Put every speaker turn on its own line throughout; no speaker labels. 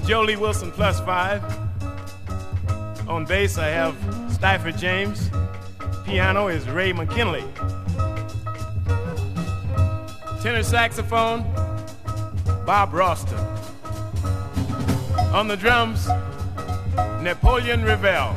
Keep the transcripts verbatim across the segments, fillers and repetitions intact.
Jolie Wilson plus five. On bass, I have Stifer James. Piano is Ray McKinley. Tenor saxophone, Bob Roston. On the drums, Napoleon Revelle.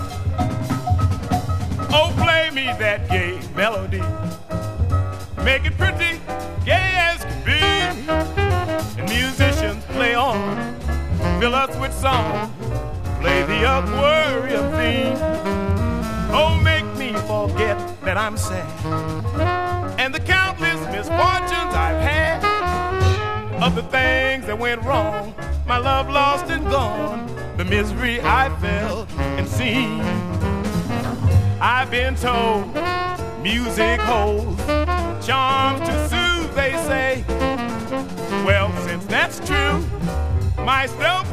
Oh, play me that gay melody. Make it pretty, gay as can be. And musicians play on, fill us with song. Play the Aquarium theme. Oh, make me forget that I'm sad and the countless misfortunes I've had, of the things that went wrong, my love lost and gone, the misery I felt and seen. I've been told music holds charms to soothe, they say. Well, since that's true, myself